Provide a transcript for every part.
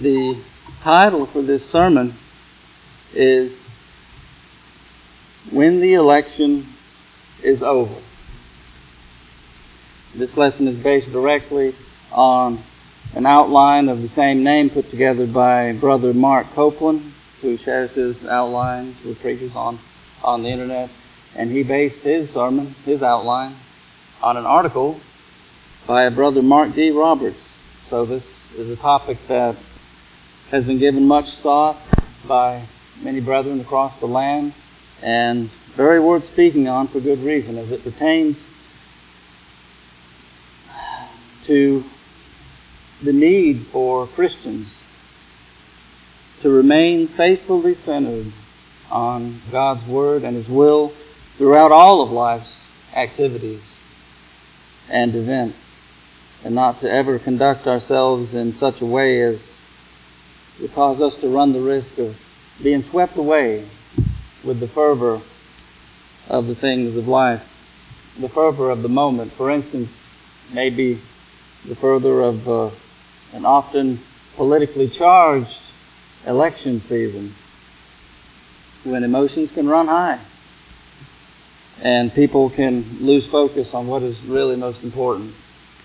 The title for this sermon is When the Election is Over. This lesson is based directly on an outline of the same name put together by Brother Mark Copeland, who shares his outlines with preachers on the internet. And he based his sermon, his outline, on an article by Brother Mark D. Roberts. So this is a topic that has been given much thought by many brethren across the land, and very worth speaking on for good reason, as it pertains to the need for Christians to remain faithfully centered on God's Word and His will throughout all of life's activities and events, and not to ever conduct ourselves in such a way as would cause us to run the risk of being swept away with the fervor of the things of life, the fervor of the moment. For instance, maybe the fervor of an often politically charged election season, when emotions can run high and people can lose focus on what is really most important.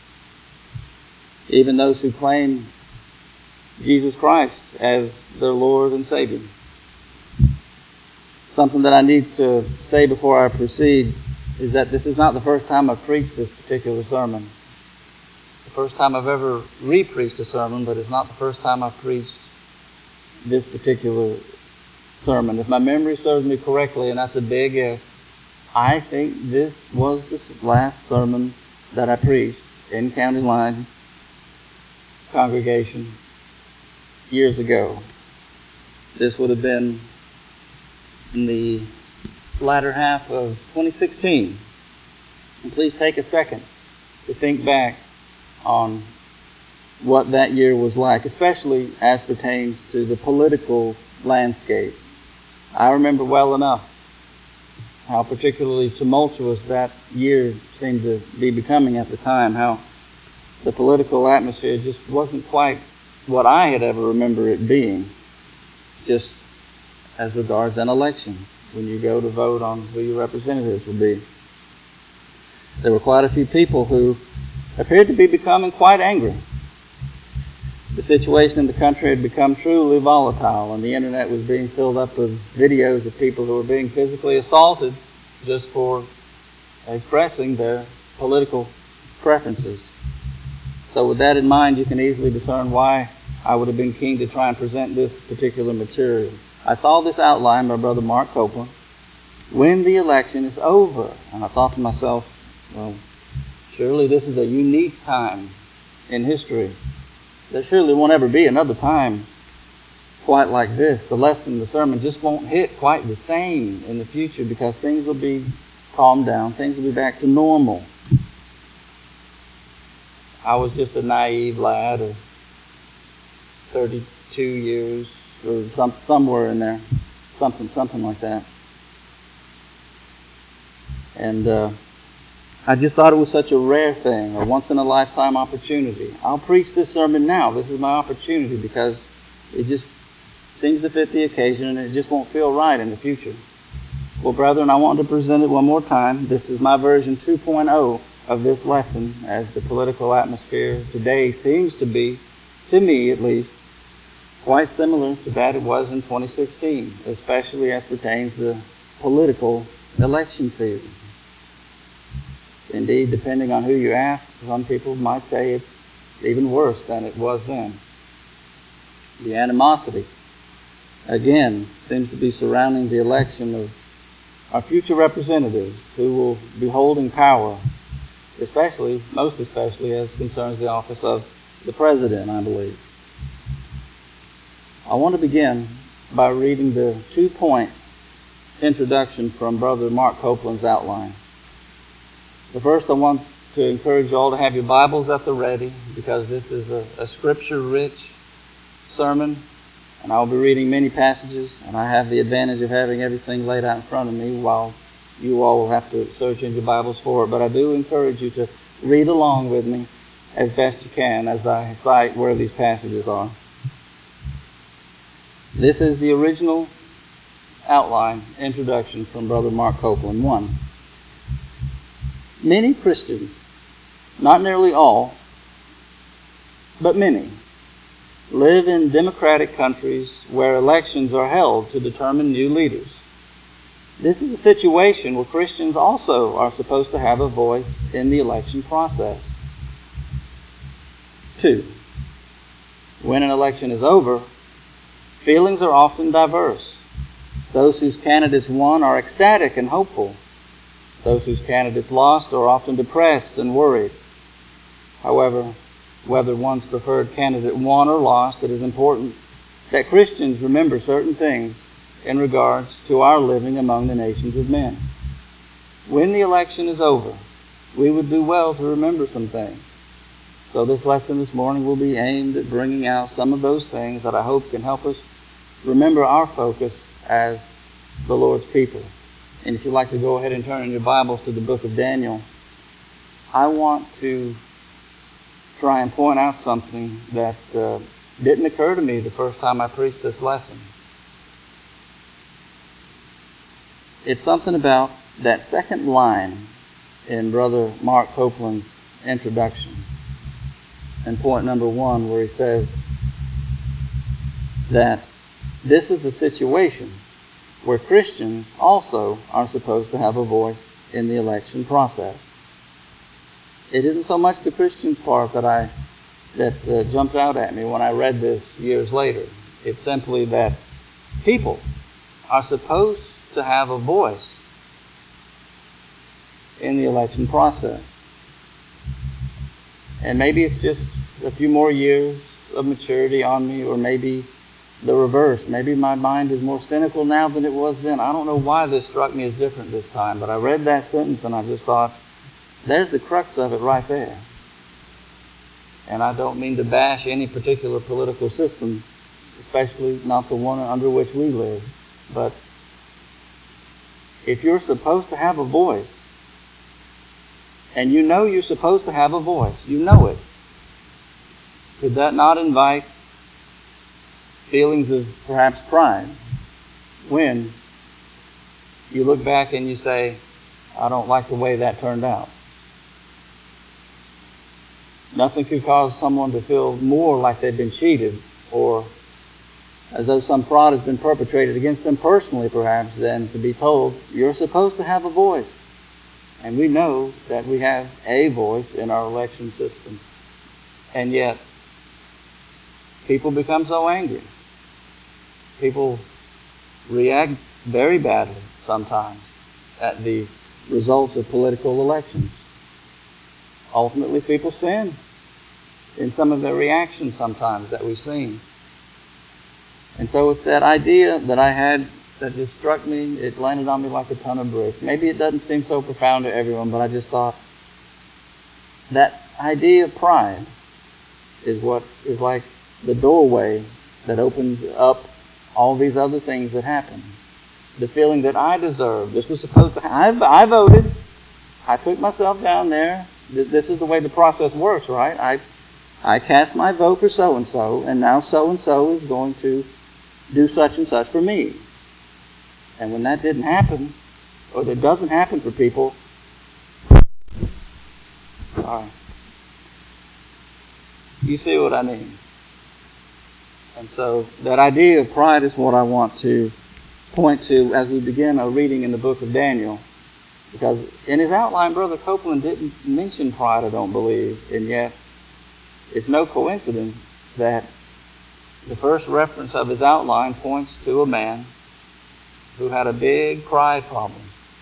Even those who claim Jesus Christ as their Lord and Savior. Something that I need to say before I proceed is that this is not the first time I've preached this particular sermon. It's the first time I've ever re-preached a sermon, but it's not the first time I've preached this particular sermon. If my memory serves me correctly, and that's a big if, I think this was the last sermon that I preached in County Line congregation years ago. This would have been in the latter half of 2016. And please take a second to think back on what that year was like, especially as pertains to the political landscape. I remember well enough how particularly tumultuous that year seemed to be becoming at the time, how the political atmosphere just wasn't quite what I had ever remember it being, just as regards an election, when you go to vote on who your representatives will be. There were quite a few people who appeared to be becoming quite angry. The situation in the country had become truly volatile, and the internet was being filled up with videos of people who were being physically assaulted just for expressing their political preferences. So with that in mind, you can easily discern why I would have been keen to try and present this particular material. I saw this outline by Brother Mark Copeland, When the Election is Over. And I thought to myself, well, surely this is a unique time in history. There surely won't ever be another time quite like this. The lesson, the sermon just won't hit quite the same in the future, because things will be calmed down. Things will be back to normal. I was just a naive lad of 32 years or somewhere in there, something like that. And I just thought it was such a rare thing, a once-in-a-lifetime opportunity. I'll preach this sermon now. This is my opportunity, because it just seems to fit the occasion, and it just won't feel right in the future. Well, brethren, I want to present it one more time. This is my version 2.0 of this lesson, as the political atmosphere today seems to be, to me at least, quite similar to that it was in 2016, especially as pertains to the political election season. Indeed, depending on who you ask, some people might say it's even worse than it was then. The animosity, again, seems to be surrounding the election of our future representatives who will be holding power, most especially as concerns the office of the President, I believe. I want to begin by reading the 2-point introduction from Brother Mark Copeland's outline. But first, I want to encourage you all to have your Bibles at the ready, because this is a scripture-rich sermon, and I'll be reading many passages, and I have the advantage of having everything laid out in front of me, while you all will have to search in your Bibles for it. But I do encourage you to read along with me as best you can as I cite where these passages are. This is the original outline, introduction from Brother Mark Copeland. 1. Many Christians, not nearly all, but many, live in democratic countries where elections are held to determine new leaders. This is a situation where Christians also are supposed to have a voice in the election process. 2. When an election is over, feelings are often diverse. Those whose candidates won are ecstatic and hopeful. Those whose candidates lost are often depressed and worried. However, whether one's preferred candidate won or lost, it is important that Christians remember certain things in regards to our living among the nations of men. When the election is over, we would do well to remember some things. So this lesson this morning will be aimed at bringing out some of those things that I hope can help us remember our focus as the Lord's people. And if you'd like to go ahead and turn in your Bibles to the book of Daniel, I want to try and point out something that didn't occur to me the first time I preached this lesson. It's something about that second line in Brother Mark Copeland's introduction. And point number 1, where he says that this is a situation where Christians also are supposed to have a voice in the election process. It isn't so much the Christians part that jumped out at me when I read this years later. It's simply that people are supposed to have a voice in the election process. And maybe it's just a few more years of maturity on me, or maybe the reverse. Maybe my mind is more cynical now than it was then. I don't know why this struck me as different this time, but I read that sentence and I just thought, there's the crux of it right there. And I don't mean to bash any particular political system, especially not the one under which we live. But if you're supposed to have a voice, and you know you're supposed to have a voice, you know it, could that not invite feelings of perhaps pride when you look back and you say, I don't like the way that turned out? Nothing could cause someone to feel more like they've been cheated, or as though some fraud has been perpetrated against them personally, perhaps, than to be told, you're supposed to have a voice. And we know that we have a voice in our election system. And yet, people become so angry. People react very badly sometimes at the results of political elections. Ultimately, people sin in some of their reactions sometimes that we've seen. And so it's that idea that I had that just struck me. It landed on me like a ton of bricks. Maybe it doesn't seem so profound to everyone, but I just thought that idea of pride is what is like the doorway that opens up all these other things that happen. The feeling that I deserve. This was supposed to happen. I voted. I took myself down there. This is the way the process works, right? I cast my vote for so-and-so, and now so-and-so is going to do such and such for me. And when that didn't happen, or that doesn't happen for people, you see what I mean. And so that idea of pride is what I want to point to as we begin our reading in the book of Daniel. Because in his outline, Brother Copeland didn't mention pride, I don't believe. And yet, it's no coincidence that the first reference of his outline points to a man who had a big pride problem.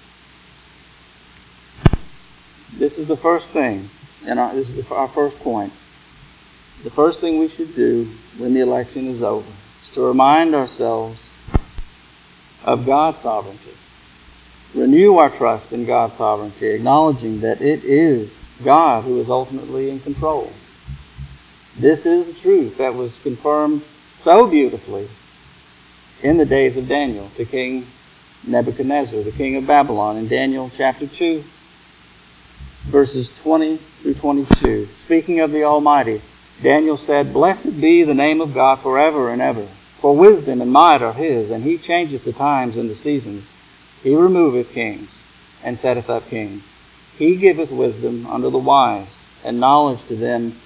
This is the first thing, and this is our first point. The first thing we should do when the election is over is to remind ourselves of God's sovereignty. Renew our trust in God's sovereignty, acknowledging that it is God who is ultimately in control. This is a truth that was confirmed so beautifully in the days of Daniel to King Nebuchadnezzar, the king of Babylon, in Daniel chapter 2, verses 20 through 22. Speaking of the Almighty, Daniel said, "Blessed be the name of God forever and ever. For wisdom and might are his, and he changeth the times and the seasons. He removeth kings, and setteth up kings. He giveth wisdom unto the wise, and knowledge to them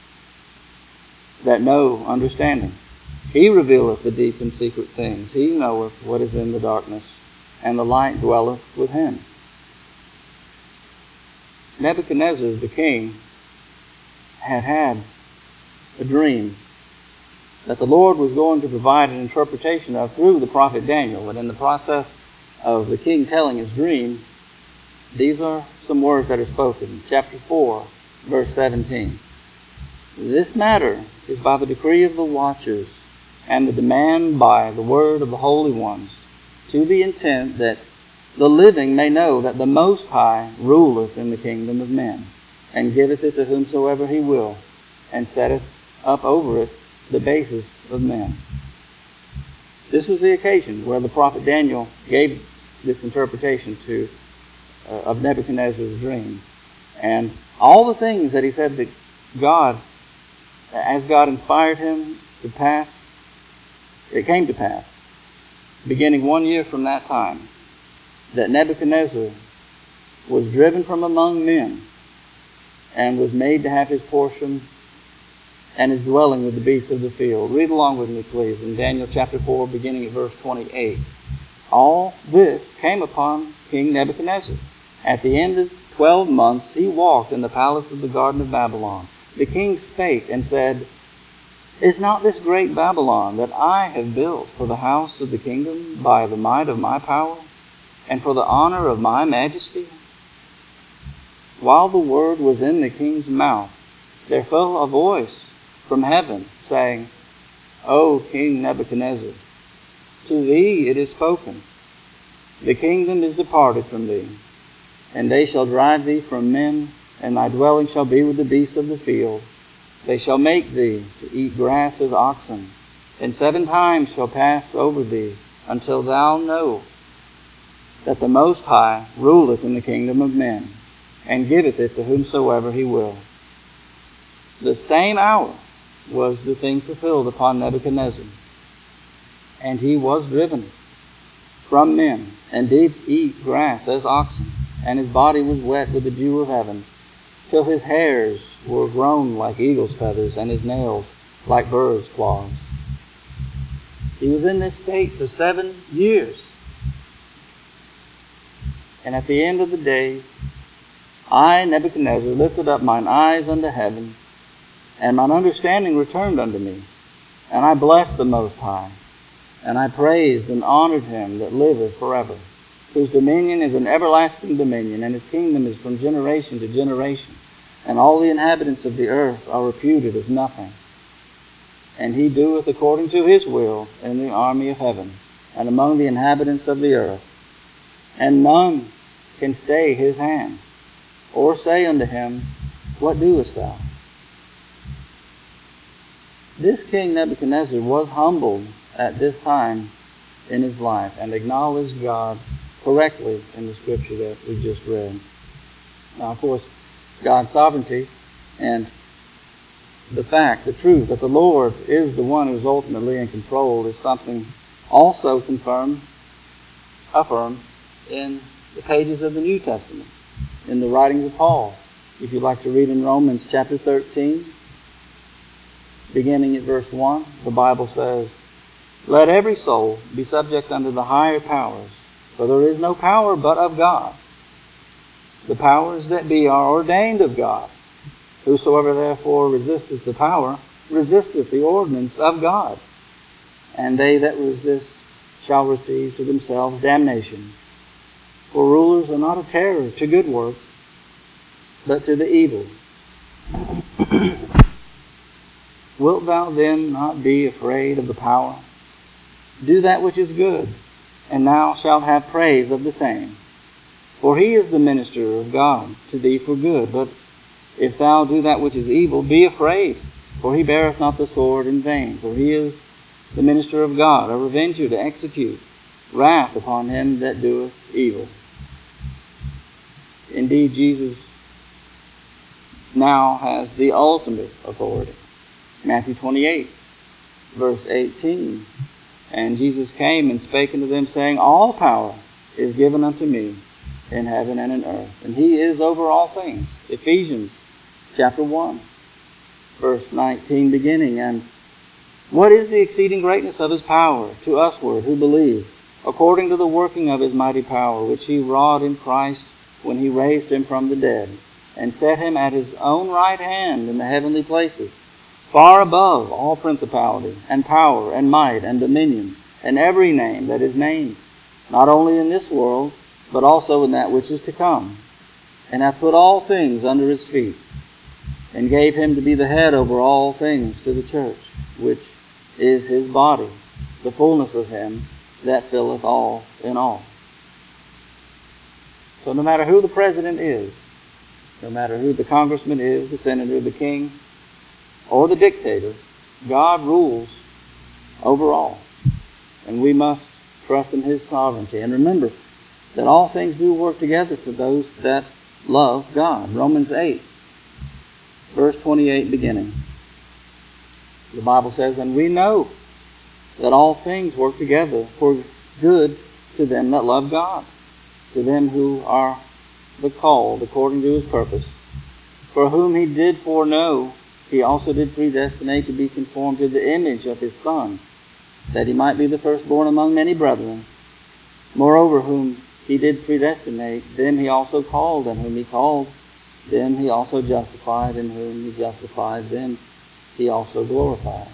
that know understanding. He revealeth the deep and secret things. He knoweth what is in the darkness, and the light dwelleth with him. Nebuchadnezzar, the king, had a dream that the Lord was going to provide an interpretation of through the prophet Daniel. And in the process of the king telling his dream, these are some words that are spoken. Chapter 4, verse 17. This matter is by the decree of the watchers, and the demand by the word of the holy ones, to the intent that the living may know that the Most High ruleth in the kingdom of men, and giveth it to whomsoever he will, and setteth up over it the basis of men. This was the occasion where the prophet Daniel gave this interpretation of Nebuchadnezzar's dream. And all the things that he said that as God inspired him to pass, it came to pass, beginning 1 year from that time, that Nebuchadnezzar was driven from among men and was made to have his portion and his dwelling with the beasts of the field. Read along with me, please, in Daniel chapter 4, beginning at verse 28. All this came upon King Nebuchadnezzar. At the end of 12 months he walked in the palace of the garden of Babylon. The king spake and said, Is not this great Babylon that I have built for the house of the kingdom by the might of my power, and for the honor of my majesty? While the word was in the king's mouth, there fell a voice from heaven, saying, O King Nebuchadnezzar, to thee it is spoken, the kingdom is departed from thee, and they shall drive thee from men, and thy dwelling shall be with the beasts of the field. They shall make thee to eat grass as oxen, and 7 times shall pass over thee, until thou know that the Most High ruleth in the kingdom of men, and giveth it to whomsoever he will. The same hour was the thing fulfilled upon Nebuchadnezzar, and he was driven from men, and did eat grass as oxen, and his body was wet with the dew of heaven, till his hairs were grown like eagle's feathers, and his nails like birds' claws. He was in this state for 7 years. And at the end of the days, I, Nebuchadnezzar, lifted up mine eyes unto heaven, and mine understanding returned unto me. And I blessed the Most High, and I praised and honored him that liveth forever, whose dominion is an everlasting dominion, and his kingdom is from generation to generation. And all the inhabitants of the earth are reputed as nothing. And he doeth according to his will in the army of heaven, and among the inhabitants of the earth. And none can stay his hand, or say unto him, What doest thou? This king Nebuchadnezzar was humbled at this time in his life, and acknowledged God correctly in the scripture that we just read. Now, of course, God's sovereignty and the truth that the Lord is the one who is ultimately in control is something also affirmed in the pages of the New Testament, in the writings of Paul. If you'd like to read in Romans chapter 13, beginning at verse 1, the Bible says, Let every soul be subject unto the higher powers, for there is no power but of God. The powers that be are ordained of God. Whosoever therefore resisteth the power, resisteth the ordinance of God. And they that resist shall receive to themselves damnation. For rulers are not a terror to good works, but to the evil. Wilt thou then not be afraid of the power? Do that which is good, and thou shalt have praise of the same. For he is the minister of God to thee for good. But if thou do that which is evil, be afraid, for he beareth not the sword in vain. For he is the minister of God, a revenger to execute wrath upon him that doeth evil. Indeed, Jesus now has the ultimate authority. Matthew 28, verse 18. And Jesus came and spake unto them, saying, All power is given unto me in heaven and in earth, and he is over all things. Ephesians chapter 1, verse 19 beginning. And what is the exceeding greatness of his power to usward who believe, according to the working of his mighty power, which he wrought in Christ when he raised him from the dead, and set him at his own right hand in the heavenly places, far above all principality, and power, and might, and dominion, and every name that is named, not only in this world, but also in that which is to come, and hath put all things under his feet, and gave him to be the head over all things to the church, which is his body, the fullness of him that filleth all in all. So no matter who the president is, no matter who the congressman is, the senator, the king, or the dictator, God rules over all. And we must trust in his sovereignty. And remember that all things do work together for those that love God. Romans 8, verse 28 beginning. The Bible says, And we know that all things work together for good to them that love God, to them who are the called according to his purpose. For whom he did foreknow, he also did predestinate to be conformed to the image of his Son, that he might be the firstborn among many brethren. Moreover, whom he did predestinate, them he also called, and whom he called, them he also justified, and whom he justified, them he also glorified.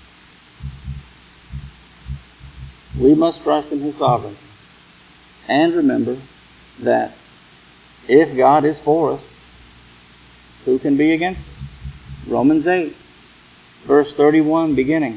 We must trust in his sovereignty. And remember that if God is for us, who can be against us? Romans 8, verse 31 beginning.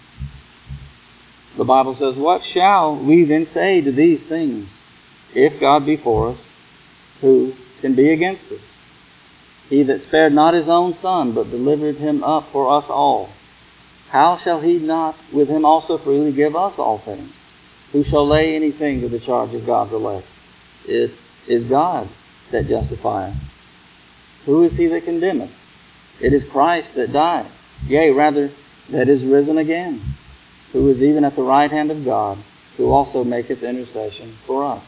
The Bible says, What shall we then say to these things? If God be for us, who can be against us? He that spared not his own Son, but delivered him up for us all, how shall he not with him also freely give us all things? Who shall lay anything to the charge of God's elect? It is God that justifieth. Who is he that condemneth? It is Christ that died, yea, rather, that is risen again, who is even at the right hand of God, who also maketh intercession for us.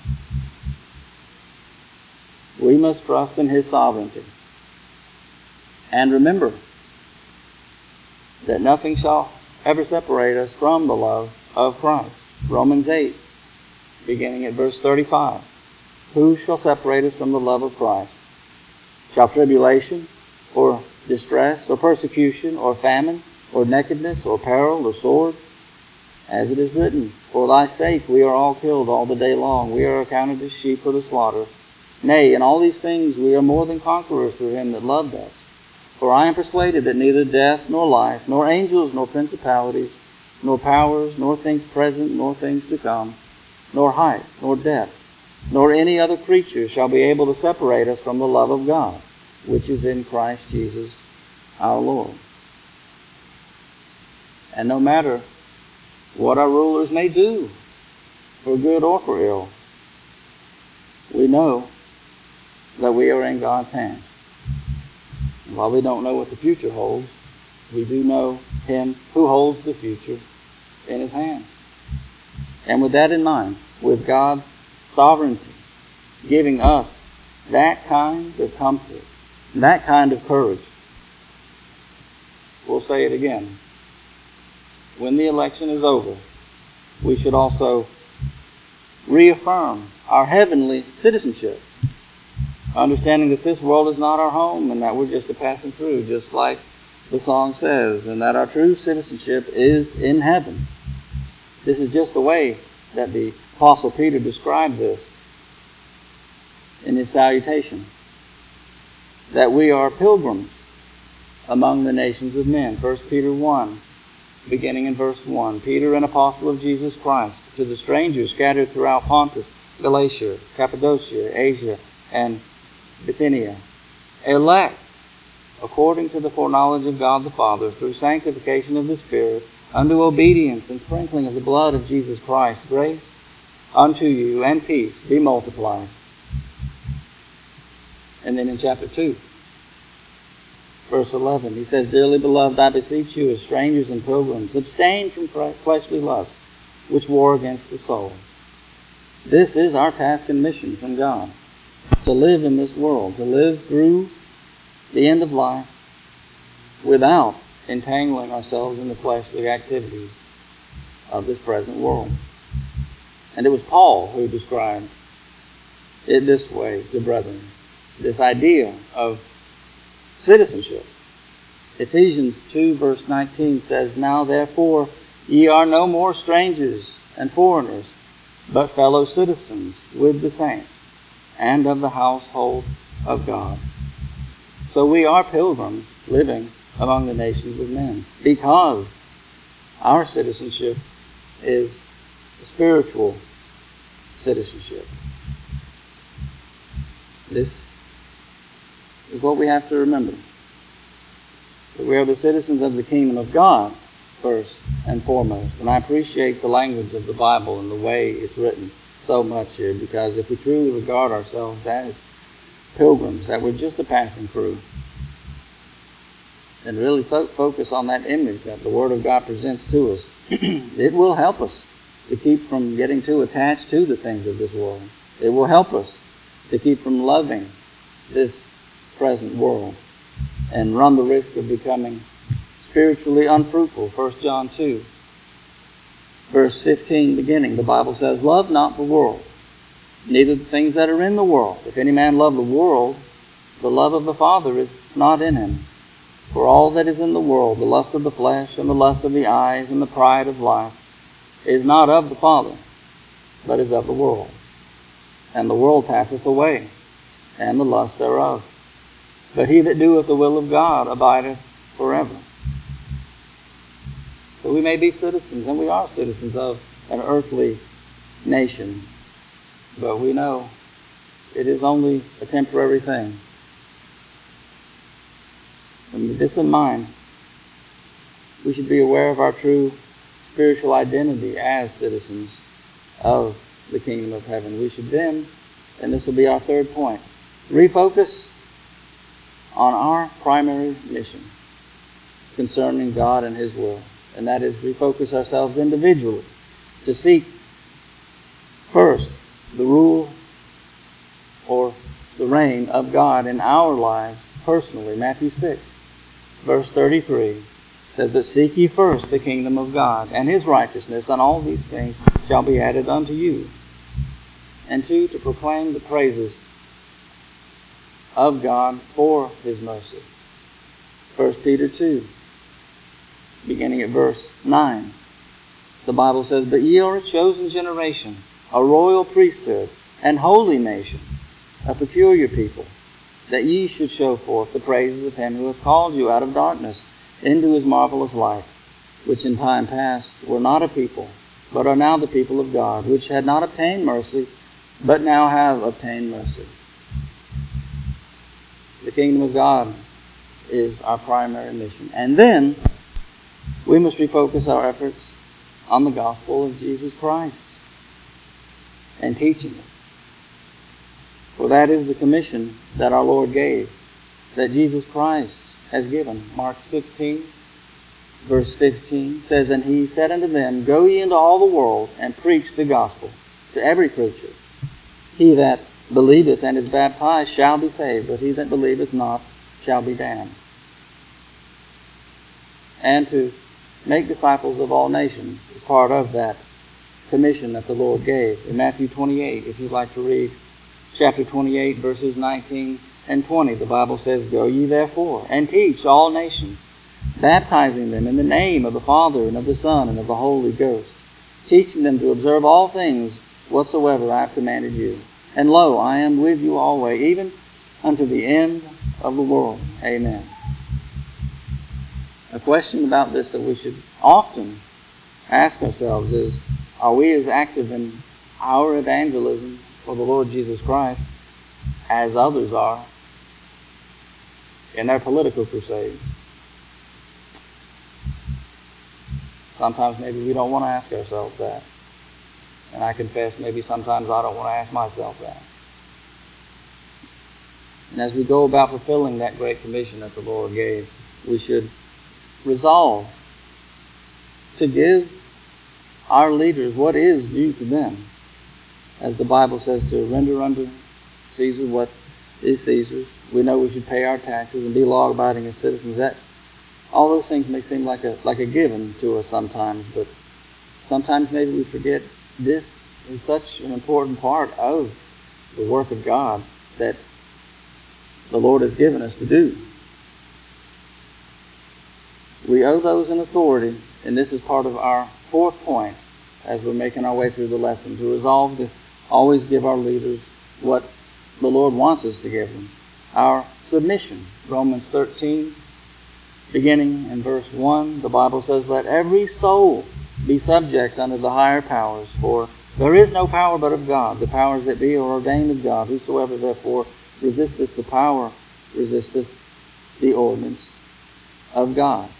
We must trust in his sovereignty. And remember that nothing shall ever separate us from the love of Christ. Romans 8, beginning at verse 35. Who shall separate us from the love of Christ? Shall tribulation, or distress, or persecution, or famine, or nakedness, or peril, or sword? As it is written, For thy sake we are all killed all the day long. We are accounted as sheep for the slaughter. Nay, in all these things we are more than conquerors through him that loved us. For I am persuaded that neither death, nor life, nor angels, nor principalities, nor powers, nor things present, nor things to come, nor height, nor depth, nor any other creature shall be able to separate us from the love of God, which is in Christ Jesus our Lord. And no matter what our rulers may do, for good or for ill, we know that we are in God's hands. While we don't know what the future holds, we do know him who holds the future in his hand. And with that in mind, with God's sovereignty giving us that kind of comfort, that kind of courage, we'll say it again. When the election is over, we should also reaffirm our heavenly citizenship, understanding that this world is not our home and that we're just a passing through, just like the song says, and that our true citizenship is in heaven. This is just the way that the Apostle Peter described this in his salutation, that we are pilgrims among the nations of men. 1 Peter 1, beginning in verse 1. Peter, an apostle of Jesus Christ, to the strangers scattered throughout Pontus, Galatia, Cappadocia, Asia, and Bithynia, elect according to the foreknowledge of God the Father, through sanctification of the Spirit, unto obedience and sprinkling of the blood of Jesus Christ, grace unto you and peace be multiplied. And then in chapter 2, verse 11. He says, Dearly beloved, I beseech you as strangers and pilgrims, abstain from fleshly lusts, which war against the soul. This is our task and mission from God, to live in this world, to live through the end of life without entangling ourselves in the fleshly activities of this present world. And it was Paul who described it this way to brethren, this idea of citizenship. Ephesians 2 verse 19 says, Now therefore ye are no more strangers and foreigners, but fellow citizens with the saints and of the household of God. So we are pilgrims living among the nations of men, because our citizenship is a spiritual citizenship. This is what we have to remember. That we are the citizens of the kingdom of God, first and foremost. And I appreciate the language of the Bible and the way it's written so much here, because if we truly regard ourselves as pilgrims, that we're just a passing through, and really focus on that image that the Word of God presents to us, it will help us to keep from getting too attached to the things of this world. It will help us to keep from loving this present world and run the risk of becoming spiritually unfruitful. 1 John 2, verse 15 beginning, the Bible says, Love not the world, neither the things that are in the world. If any man love the world, the love of the Father is not in him. For all that is in the world, the lust of the flesh, and the lust of the eyes, and the pride of life, is not of the Father, but is of the world. And the world passeth away, and the lust thereof. But he that doeth the will of God abideth forever. So we may be citizens, and we are citizens of an earthly nation, but we know it is only a temporary thing. And with this in mind, we should be aware of our true spiritual identity as citizens of the kingdom of heaven. We should then, and this will be our third point, refocus on our primary mission concerning God and His will. And that is refocus ourselves individually to seek first the rule or the reign of God in our lives personally. Matthew 6, verse 33 says, But seek ye first the kingdom of God and His righteousness, and all these things shall be added unto you. And two, to proclaim the praises of God for His mercy. 1 Peter 2, beginning at verse 9, the Bible says, But ye are a chosen generation, a royal priesthood, and holy nation, a peculiar people, that ye should show forth the praises of Him who hath called you out of darkness into His marvelous light, which in time past were not a people, but are now the people of God, which had not obtained mercy, but now have obtained mercy. The kingdom of God is our primary mission. And then we must refocus our efforts on the gospel of Jesus Christ and teaching it. For that is the commission that our Lord gave, that Jesus Christ has given. Mark 16, verse 15 says, And He said unto them, Go ye into all the world, and preach the gospel to every creature. He that believeth and is baptized shall be saved, but he that believeth not shall be damned. And to make disciples of all nations is part of that commission that the Lord gave. In Matthew 28, if you'd like to read chapter 28, verses 19 and 20, the Bible says, Go ye therefore, and teach all nations, baptizing them in the name of the Father, and of the Son, and of the Holy Ghost, teaching them to observe all things whatsoever I have commanded you. And lo, I am with you always, even unto the end of the world. Amen. A question about this that we should often ask ourselves is, are we as active in our evangelism for the Lord Jesus Christ as others are in their political crusades? Sometimes maybe we don't want to ask ourselves that. And I confess maybe sometimes I don't want to ask myself that. And as we go about fulfilling that great commission that the Lord gave, we should resolve to give our leaders what is due to them. As the Bible says, to render unto Caesar what is Caesar's. We know we should pay our taxes and be law-abiding as citizens. That all those things may seem like a given to us sometimes, but sometimes maybe we forget this is such an important part of the work of God that the Lord has given us to do. We owe those in authority, and this is part of our fourth point as we're making our way through the lesson, to resolve to always give our leaders what the Lord wants us to give them. Our submission. Romans 13, beginning in verse 1, the Bible says, "Let every soul be subject unto the higher powers, for there is no power but of God. The powers that be are ordained of God. Whosoever therefore resisteth the power resisteth the ordinance of God.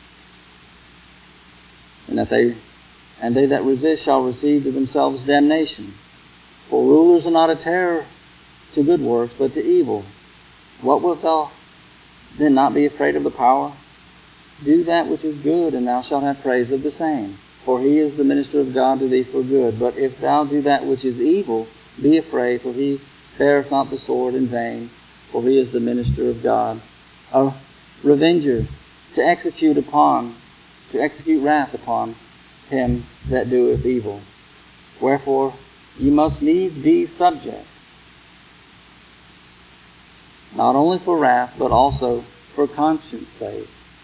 And they that resist shall receive to themselves damnation. For rulers are not a terror to good works, but to evil. What wilt thou then not be afraid of the power? Do that which is good, and thou shalt have praise of the same. For he is the minister of God to thee for good. But if thou do that which is evil, be afraid, for he beareth not the sword in vain, for he is the minister of God, a revenger, to execute wrath upon him that doeth evil. Wherefore ye must needs be subject, not only for wrath, but also for conscience sake."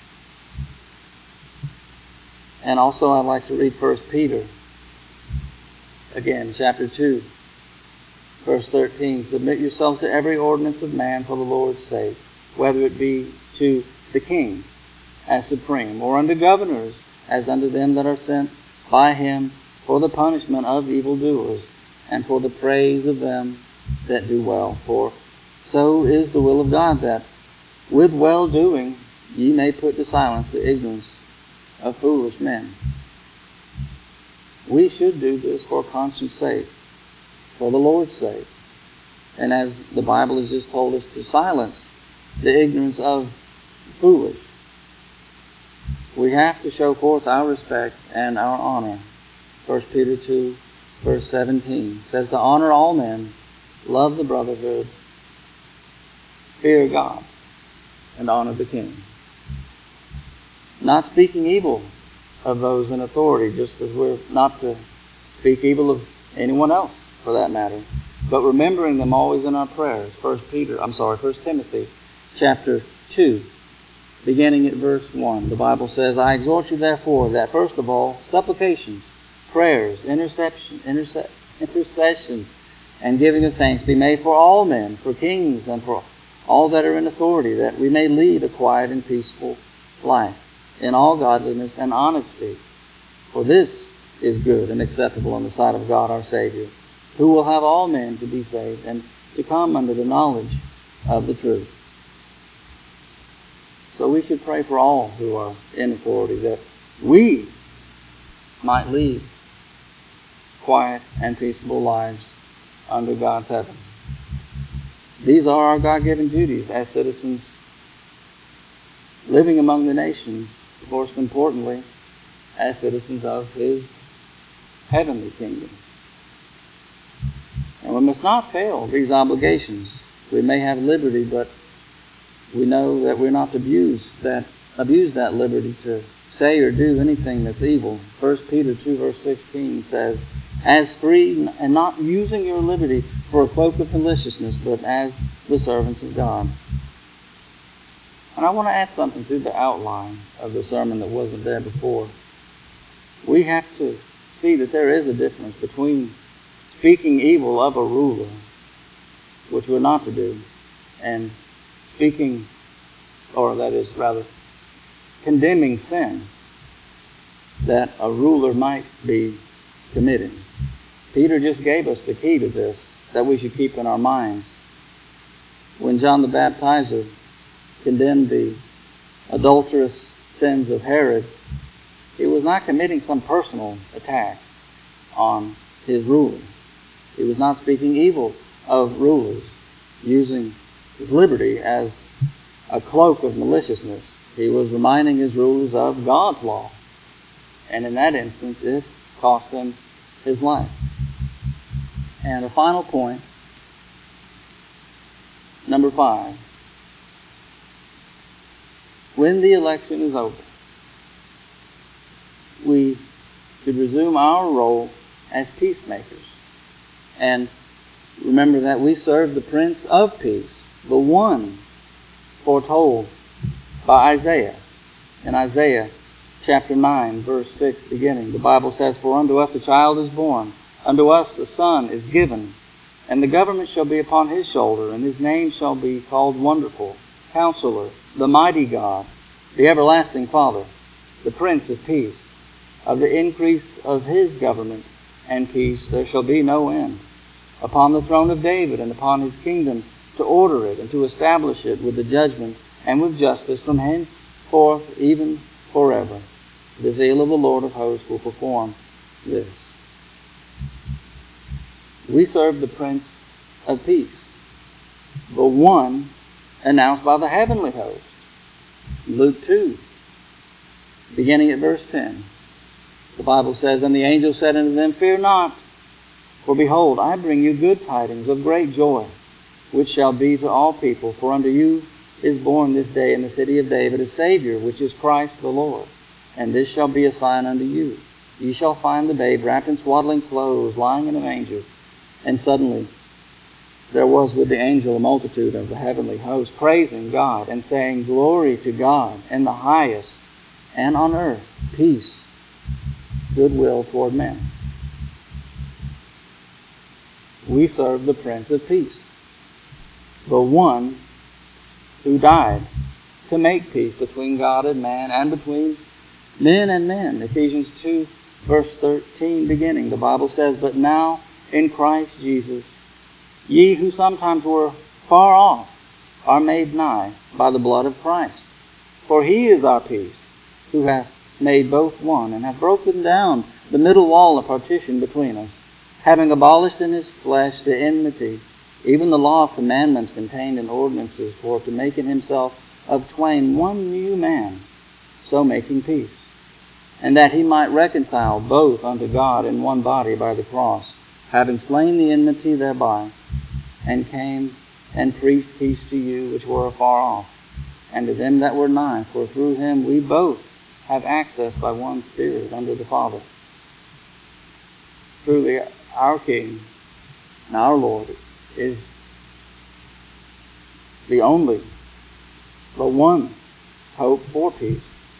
And also I'd like to read 1 Peter, again, chapter 2, verse 13. "Submit yourselves to every ordinance of man for the Lord's sake, whether it be to the king as supreme, or unto governors as unto them that are sent by him for the punishment of evildoers, and for the praise of them that do well. For so is the will of God, that with well-doing ye may put to silence the ignorance of foolish men." We should do this for conscience sake, for the Lord's sake. And as the Bible has just told us, to silence the ignorance of the foolish. We have to show forth our respect and our honor. 1 Peter 2, verse 17 says to honor all men, love the brotherhood, fear God, and honor the king. Not speaking evil of those in authority, just as we're not to speak evil of anyone else for that matter, but remembering them always in our prayers. 1 Timothy chapter 2, beginning at verse 1, the Bible says, "I exhort you therefore that first of all supplications, prayers, intercessions, and giving of thanks be made for all men, for kings, and for all that are in authority, that we may lead a quiet and peaceful life, in all godliness and honesty. For this is good and acceptable in the sight of God our Savior, who will have all men to be saved and to come under the knowledge of the truth." So we should pray for all who are in authority, that we might lead quiet and peaceable lives under God's heaven. These are our God-given duties as citizens living among the nations, most importantly, as citizens of His heavenly kingdom. And we must not fail these obligations. We may have liberty, but we know that we're not to abuse that liberty to say or do anything that's evil. 1 Peter 2, verse 16 says, "As free, and not using your liberty for a cloak of maliciousness, but as the servants of God." And I want to add something to the outline of the sermon that wasn't there before. We have to see that there is a difference between speaking evil of a ruler, which we're not to do, and speaking, or that is rather, condemning sin that a ruler might be committing. Peter just gave us the key to this that we should keep in our minds. When John the Baptizer condemned the adulterous sins of Herod, he was not committing some personal attack on his ruler. He was not speaking evil of rulers, using his liberty as a cloak of maliciousness. He was reminding his rulers of God's law. And in that instance, it cost him his life. And a final point, number 5. When the election is over, we should resume our role as peacemakers. And remember that we serve the Prince of Peace, the one foretold by Isaiah. In Isaiah chapter 9, verse 6 beginning, the Bible says, "For unto us a child is born, unto us a son is given, and the government shall be upon his shoulder, and his name shall be called Wonderful, Counselor, the Mighty God, the Everlasting Father, the Prince of Peace. Of the increase of his government and peace there shall be no end, upon the throne of David and upon his kingdom, to order it and to establish it with the judgment and with justice from henceforth even forever. The zeal of the Lord of hosts will perform this." We serve the Prince of Peace, the one announced by the heavenly host. Luke 2, beginning at verse 10. The Bible says, "And the angel said unto them, Fear not, for behold, I bring you good tidings of great joy, which shall be to all people. For unto you is born this day in the city of David a Savior, which is Christ the Lord. And this shall be a sign unto you. Ye shall find the babe wrapped in swaddling clothes, lying in a manger." And suddenly there was with the angel a multitude of the heavenly host, praising God and saying, "Glory to God in the highest, and on earth peace, goodwill toward men." We serve the Prince of Peace, the one who died to make peace between God and man, and between men and men. Ephesians 2, verse 13 beginning, the Bible says, "But now in Christ Jesus, ye who sometimes were far off are made nigh by the blood of Christ. For he is our peace, who hath made both one, and hath broken down the middle wall of partition between us, having abolished in his flesh the enmity, even the law of commandments contained in ordinances, for to make in himself of twain one new man, so making peace, and that he might reconcile both unto God in one body by the cross, having slain the enmity thereby, and came and preached peace to you which were afar off, and to them that were nigh, for through him we both have access by one Spirit unto the Father." Truly, our King and our Lord is the only, the one hope for peace.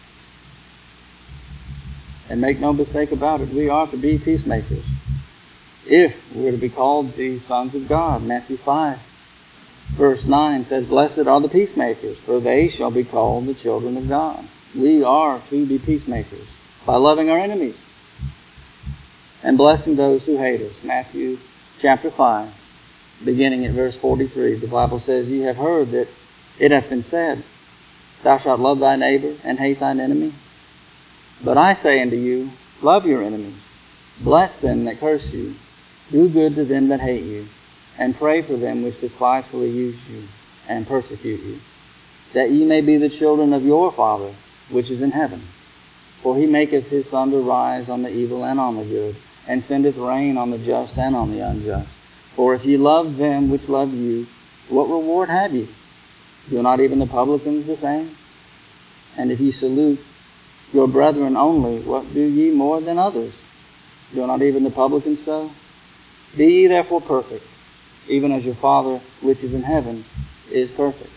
And make no mistake about it, we are to be peacemakers if we're to be called the sons of God. Matthew 5, verse 9 says, "Blessed are the peacemakers, for they shall be called the children of God." We are to be peacemakers by loving our enemies and blessing those who hate us. Matthew chapter 5, beginning at verse 43, the Bible says, "Ye have heard that it hath been said, Thou shalt love thy neighbor and hate thine enemy. But I say unto you, love your enemies, bless them that curse you, do good to them that hate you, and pray for them which despitefully use you and persecute you, that ye may be the children of your Father which is in heaven. For he maketh his sun to rise on the evil and on the good, and sendeth rain on the just and on the unjust. For if ye love them which love you, what reward have ye? Do not even the publicans the same? And if ye salute your brethren only, what do ye more than others? Do not even the publicans so? Be ye therefore perfect, even as your Father which is in heaven is perfect."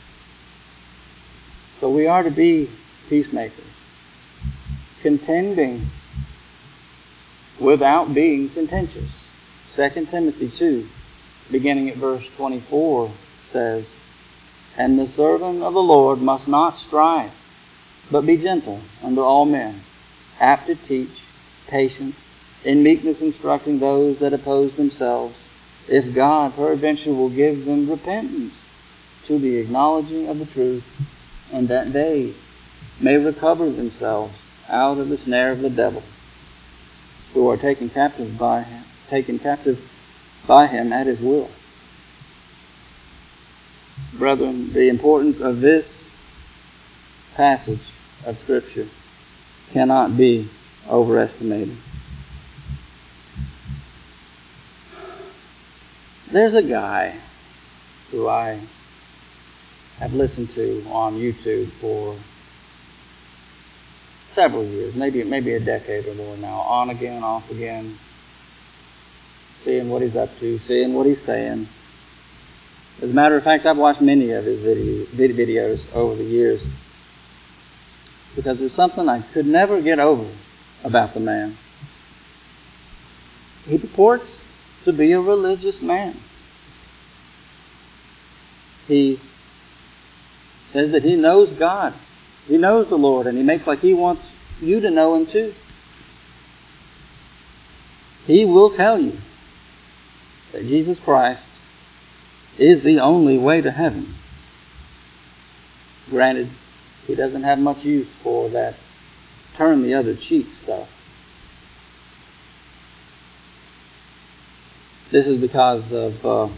So we are to be peacemakers, contending without being contentious. 2 Timothy 2, beginning at verse 24, says, "And the servant of the Lord must not strive, but be gentle unto all men, apt to teach, patient, in meekness instructing those that oppose themselves, if God peradventure will give them repentance to the acknowledging of the truth, and that they may recover themselves out of the snare of the devil, who are taken captive by him at his will." Brethren, the importance of this passage of Scripture cannot be overestimated. There's a guy who I have listened to on YouTube for several years, maybe a decade or more now, on again, off again, seeing what he's up to, seeing what he's saying. As a matter of fact, I've watched many of his videos over the years because there's something I could never get over about the man. He purports to be a religious man. He says that he knows God. He knows the Lord, and he makes like he wants you to know him too. He will tell you that Jesus Christ is the only way to heaven. Granted, he doesn't have much use for that turn the other cheek stuff. This is because of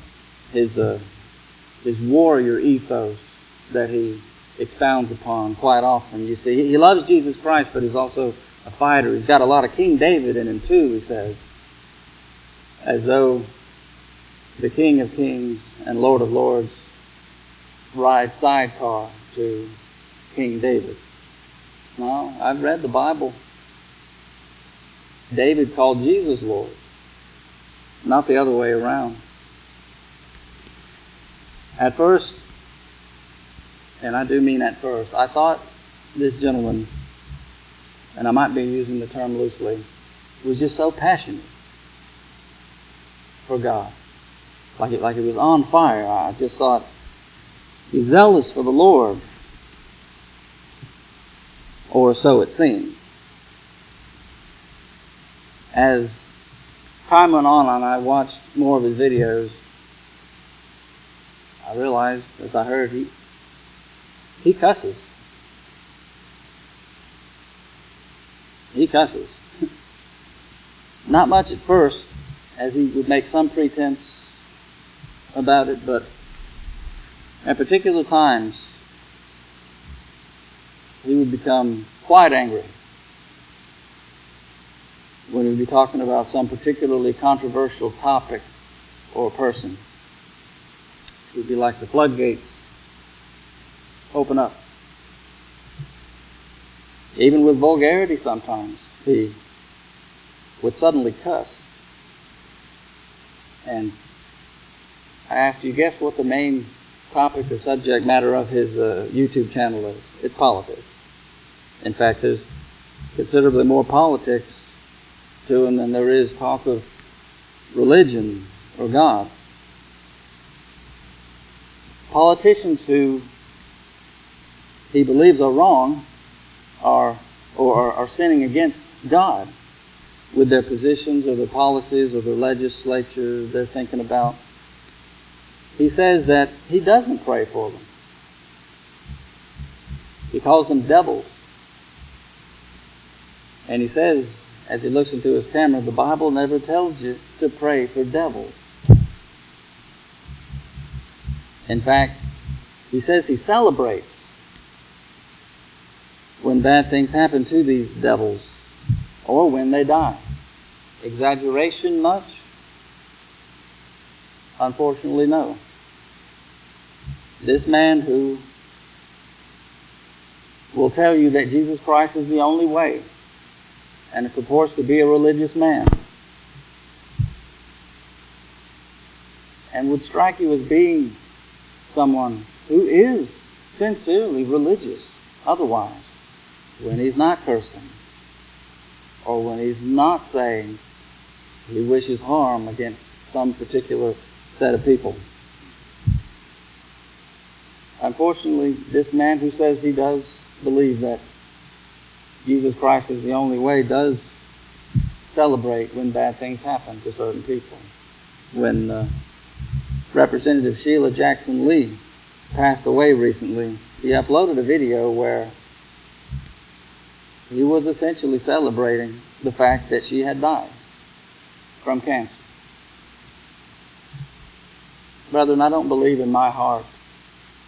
his warrior ethos that he expounds upon quite often. You see, he loves Jesus Christ, but he's also a fighter. He's got a lot of King David in him too, he says, as though the King of Kings and Lord of Lords ride sidecar to King David. No, I've read the Bible. David called Jesus Lord, not the other way around. At first, and I do mean at first, I thought this gentleman, and I might be using the term loosely, was just so passionate for God. Like it was on fire. I just thought, he's zealous for the Lord. Or so it seemed. As time went on and I watched more of his videos, I realized, as I heard, he cusses. He cusses. Not much at first, as he would make some pretense about it, but at particular times, he would become quite angry when he would be talking about some particularly controversial topic or person. It would be like the floodgates open up. Even with vulgarity sometimes, he would suddenly cuss. And I asked you, guess what the main topic or subject matter of his YouTube channel is? It's politics. In fact, there's considerably more politics to him than there is talk of religion or God. Politicians who he believes are wrong are sinning against God with their positions or their policies or their legislature they're thinking about. He says that he doesn't pray for them. He calls them devils. And he says, as he looks into his camera, the Bible never tells you to pray for devils. In fact, he says he celebrates when bad things happen to these devils or when they die. Exaggeration much? Unfortunately, no. This man who will tell you that Jesus Christ is the only way and it purports to be a religious man and would strike you as being someone who is sincerely religious otherwise, when he's not cursing or when he's not saying he wishes harm against some particular set of people. Unfortunately, this man who says he does believe that Jesus Christ is the only way does celebrate when bad things happen to certain people. When Representative Sheila Jackson Lee passed away recently, he uploaded a video where he was essentially celebrating the fact that she had died from cancer. Brethren, I don't believe in my heart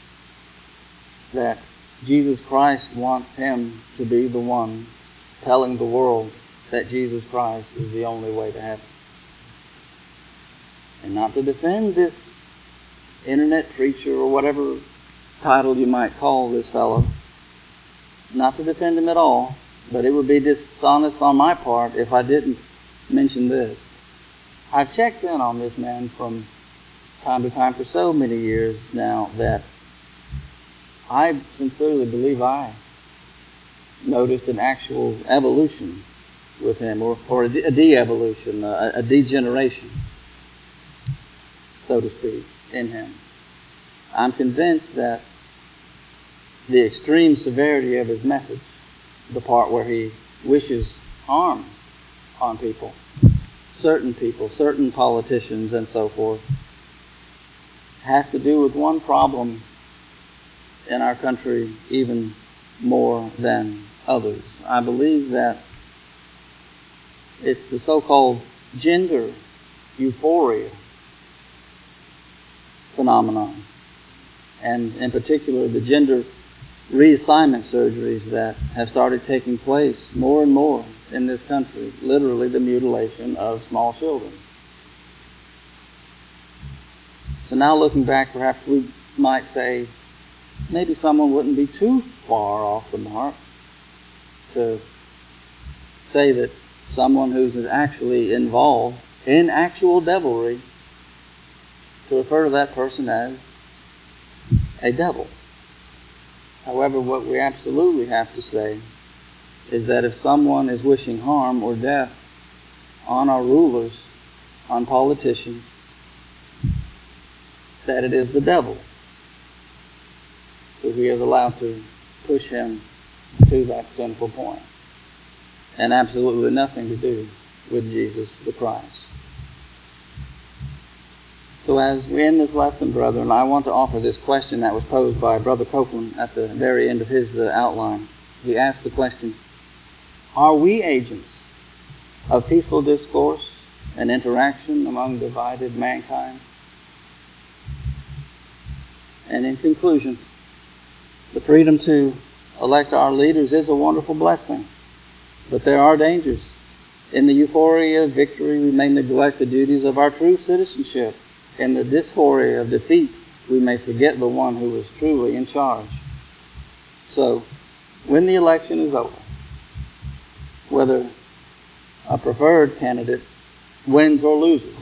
that Jesus Christ wants him to be the one telling the world that Jesus Christ is the only way to heaven. And not to defend this internet preacher or whatever title you might call this fellow, not to defend him at all, but it would be dishonest on my part if I didn't mention this. I've checked in on this man from time to time for so many years now that I sincerely believe I noticed an actual evolution with him, or a de-evolution, a degeneration, so to speak, in him. I'm convinced that the extreme severity of his message, the part where he wishes harm on people, certain politicians and so forth, has to do with one problem in our country even more than others. I believe that it's the so-called gender euphoria phenomenon, and in particular the gender reassignment surgeries that have started taking place more and more in this country, literally the mutilation of small children. So now looking back, perhaps we might say maybe someone wouldn't be too far off the mark to say that someone who's actually involved in actual devilry, to refer to that person as a devil. However, what we absolutely have to say is that if someone is wishing harm or death on our rulers, on politicians, that it is the devil who he is allowed to push him to that sinful point, and absolutely nothing to do with Jesus the Christ. So as we end this lesson, brethren, I want to offer this question that was posed by Brother Copeland at the very end of his outline. He asked the question, are we agents of peaceful discourse and interaction among divided mankind? And in conclusion, the freedom to elect our leaders is a wonderful blessing, but there are dangers. In the euphoria of victory, we may neglect the duties of our true citizenship. In the dysphoria of defeat, we may forget the one who is truly in charge. So, when the election is over, whether a preferred candidate wins or loses,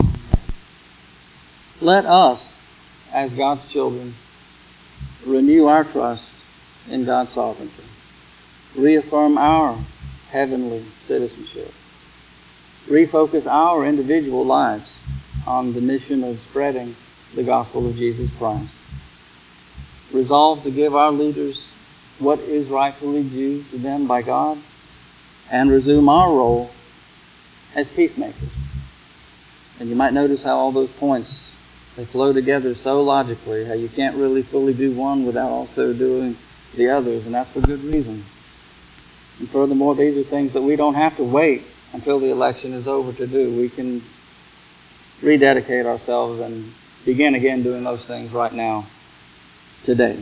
let us, as God's children, renew our trust in God's sovereignty, reaffirm our heavenly citizenship, refocus our individual lives on the mission of spreading the gospel of Jesus Christ, resolve to give our leaders what is rightfully due to them by God, and resume our role as peacemakers. And you might notice how all those points, they flow together so logically, how you can't really fully do one without also doing the others, and that's for good reason. And furthermore, these are things that we don't have to wait until the election is over to do. We can rededicate ourselves and begin again doing those things right now, today.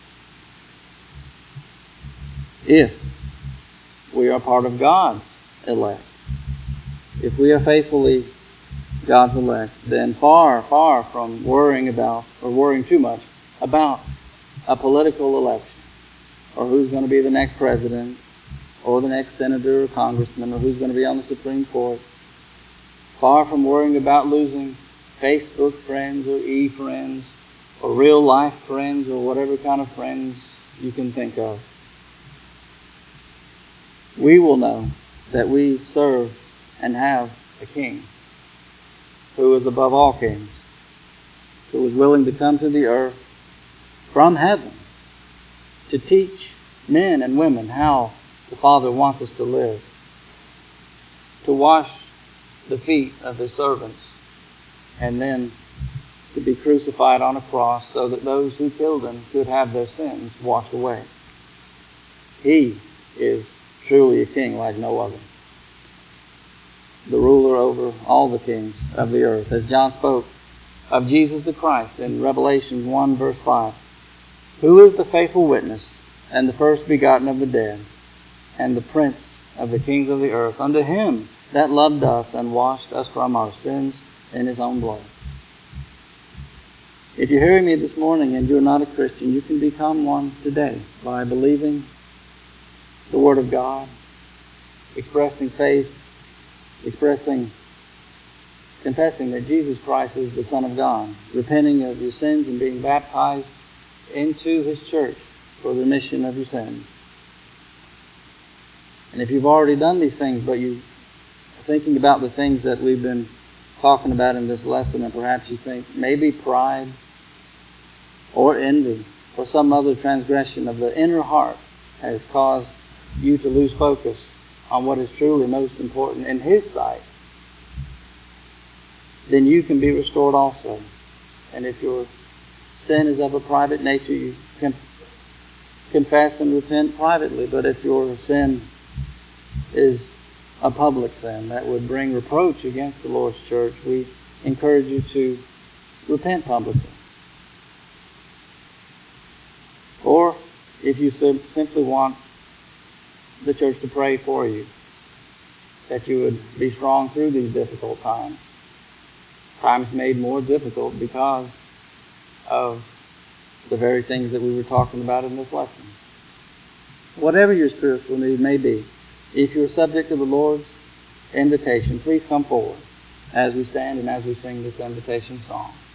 If we are part of God's elect, if we are faithfully God's elect, then far, far from worrying about, or worrying too much about a political election, or who's going to be the next president, or the next senator or congressman, or who's going to be on the Supreme Court, far from worrying about losing Facebook friends or e-friends, or real life friends, or whatever kind of friends you can think of, we will know that we serve and have a King who is above all kings, who is willing to come to the earth from heaven to teach men and women how the Father wants us to live, to wash the feet of His servants, and then to be crucified on a cross so that those who killed Him could have their sins washed away. He is truly a king like no other, the ruler over all the kings of the earth. As John spoke of Jesus the Christ in Revelation 1 verse 5, Who is the faithful witness, and the first begotten of the dead, and the prince of the kings of the earth, unto him that loved us and washed us from our sins in his own blood. If you're hearing me this morning and you're not a Christian, you can become one today by believing the Word of God, expressing faith, confessing that Jesus Christ is the Son of God, repenting of your sins and being baptized into His church for the remission of your sins. And if you've already done these things, but you're thinking about the things that we've been talking about in this lesson, and perhaps you think maybe pride or envy or some other transgression of the inner heart has caused you to lose focus on what is truly most important in His sight, then you can be restored also. And if your sin is of a private nature, you can confess and repent privately. But if your sin is a public sin that would bring reproach against the Lord's church, we encourage you to repent publicly. Or if you simply want the church to pray for you, that you would be strong through these difficult times made more difficult because of the very things that we were talking about in this lesson. Whatever your spiritual need may be, if you're subject to the Lord's invitation, please come forward as we stand and as we sing this invitation song.